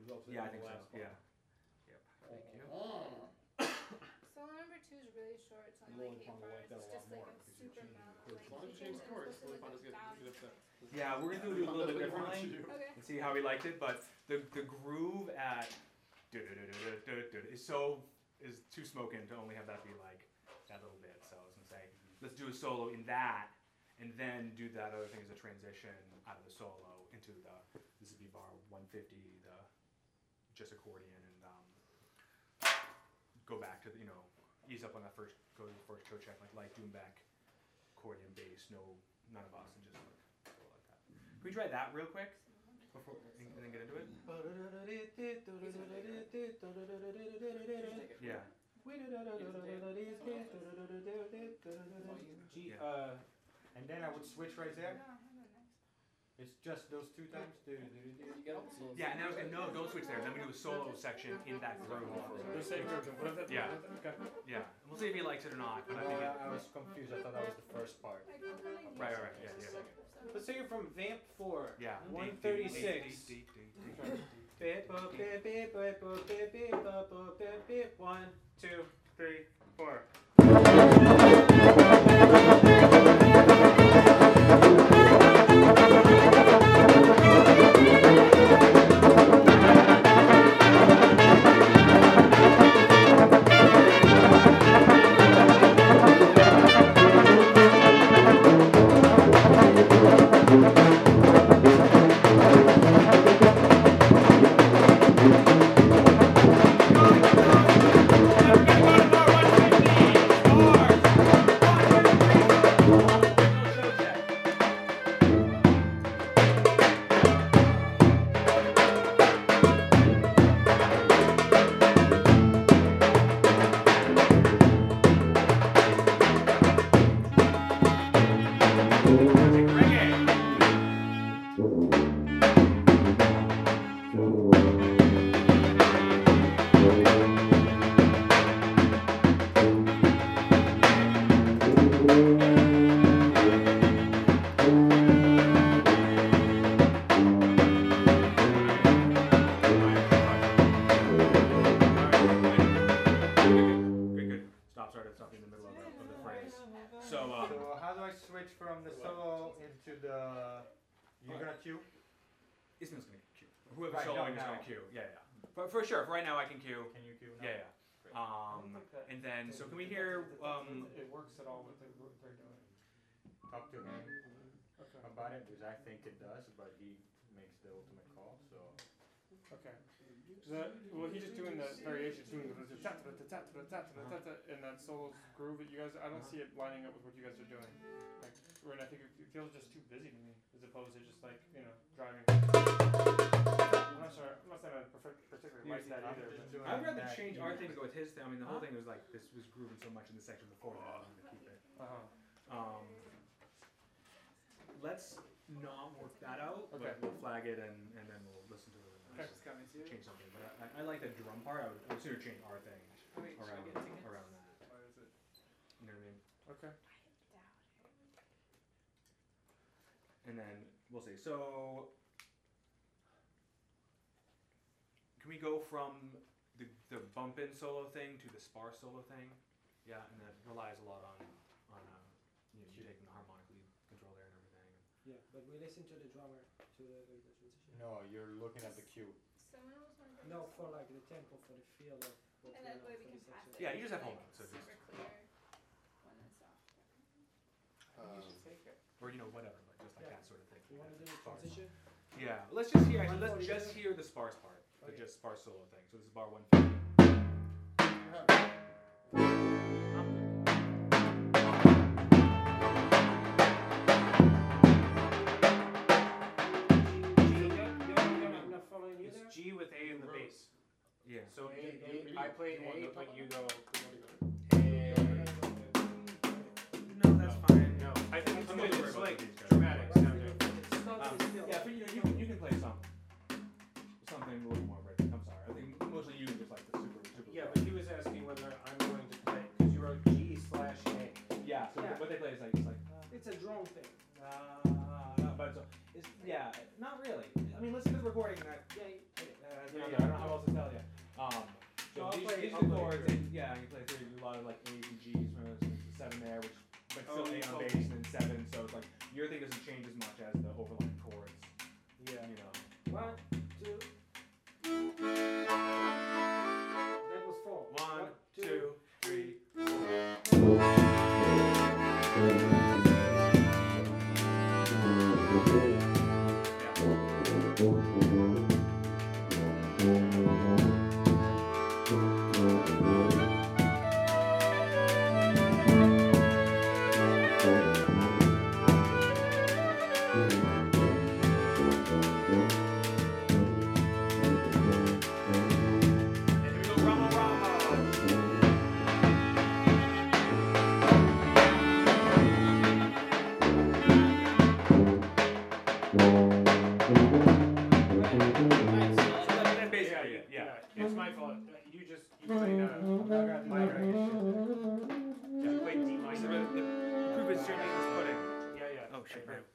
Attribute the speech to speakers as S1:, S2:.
S1: resulted
S2: Yeah, I
S1: in
S2: think
S1: the
S2: so.
S1: last one.
S2: Yeah. Yep. Thank you.
S3: Solo number 2 is really short. It's
S1: I'm
S3: only
S1: really
S3: like 8
S1: trying to like
S3: bars.
S1: that a
S3: It's
S1: lot
S3: just like
S1: more
S3: a
S1: because
S3: super
S1: you're changing
S3: mellow.
S1: the
S3: Like
S1: chords.
S4: As long as
S3: he
S4: you change
S3: thinks
S4: the
S3: it's
S4: chords,
S3: supposed to
S4: Philly
S3: like
S4: Fun
S3: a down.
S4: get upset.
S2: Yeah, we're gonna do it a little bit differently
S3: Okay.
S2: and see how he liked it. But the groove at is too smoking to only have that be like that little bit. So I was gonna say, let's do a solo in that, and then do that other thing as a transition out of the solo into the. This would be bar 150, the just accordion, and go back to the, ease up on that first go to the first toe check, like light doom back, accordion, bass, none of us, and just like go like that. Can we try that real quick before and then get into it? Yeah.
S1: And then I would switch right there.
S3: No, hang on next.
S1: It's just those two times.
S4: You get all the solos.
S2: Yeah, and then I was gonna no, don't switch there. Then we do a solo section in that groove.
S4: The same group.
S2: Yeah.
S4: Okay.
S2: Yeah, and we'll see if he likes it or not. But I think it,
S1: I was confused. I thought that was the first part.
S3: Like, what kind of
S2: right,
S3: music
S2: yeah,
S3: is
S2: yeah.
S3: this?
S5: Let's take it from Vamp 4.
S2: yeah.
S5: 136. Beep, boop, beep, beep, boop, boop, beep, beep, boop, boop, beep, beep. 1, 2, 3, 4.
S2: Ismail's gonna cue. Whoever's soloing is gonna cue. Yeah, yeah. For sure. For right now, I can cue.
S1: Can you cue now?
S2: Yeah, yeah. And then, so can we hear?
S4: It works at all with the group they're doing.
S1: Talk to him
S4: Okay.
S1: about it because I think it does, but he makes the ultimate call. So.
S4: Okay. Well, he's just doing the variations, doing the and that solo groove that you guys. I don't see it lining up with what you guys are doing. Like, and I think it feels just too busy to me, as opposed to just like driving. I'm not sure. I'm not saying I particularly like that either. But
S2: I'd rather change our thing to go with his thing. I mean, the whole thing was like this was grooving so much in the section before that I wanted to keep it. Let's not work that out.
S4: Okay.
S2: But we'll flag it and then we'll listen to it. And change something. But I like the drum part. I would sooner change our thing around that.
S4: Why is it?
S2: You know what I mean?
S4: Okay.
S2: And then we'll see. So can we go from the bump in solo thing to the sparse solo thing? Yeah, and that relies a lot on you taking the harmonic lead control there and everything.
S5: Yeah, but we listen to the drummer to the transition.
S1: No, you're looking at the cue.
S3: Someone else want to
S5: No, for like the tempo, for the feel of what
S3: And that way we can pass it.
S2: Yeah, you just have
S3: like,
S2: home, so
S3: super
S2: just
S3: clear when it's off.
S4: You should take it.
S2: Or whatever, but just like that sort of thing.
S5: You want to do the
S2: Sparse.
S5: transition?
S2: Yeah, let's just hear. Actually, let's just hear the sparse part, the
S5: Okay.
S2: just sparse solo thing. So this is bar 150.
S5: I'm not following you there.
S4: It's G with A in the bass.
S2: Yeah.
S4: So I play A, but you go.
S2: No, that's fine.
S4: No, I think it's
S2: I'm
S4: good.
S2: really
S4: It's
S2: worried
S4: like
S2: about these
S4: dramatic sounding.
S2: Yeah, but you can play something a little more rhythmic. I'm sorry. I think mostly you just like the super.
S4: Yeah, but he was asking whether I'm going to play because you wrote G/A.
S2: Yeah. So
S5: Yeah.
S2: what they play is like
S5: It's a drone thing.
S2: but it's not really. I mean, listen to the recording. That
S5: Yeah,
S2: yeah. don't know how else to tell you.
S5: So I'll
S2: these
S5: play-
S2: are
S5: I'll
S2: the
S5: play
S2: chords.
S5: three.
S2: Yeah, you play three. You do a lot of like A's and G's. Remember, there's the 7 there, which but
S4: Oh,
S2: still 8 on
S4: oh.
S2: bass and then 7. So it's like your thing doesn't change as much as the overlying chords.
S5: Yeah.
S2: You know.
S5: 1, 2. That was 4.
S2: 1, 2, 3. And here we go, Ramo Ramo. That's basically it. Yeah.
S4: It's my fault. You played minor.
S5: You played D minor.
S2: The proof is your name is pudding.
S4: Yeah, yeah.
S2: Oh shit,
S4: Okay,
S2: man.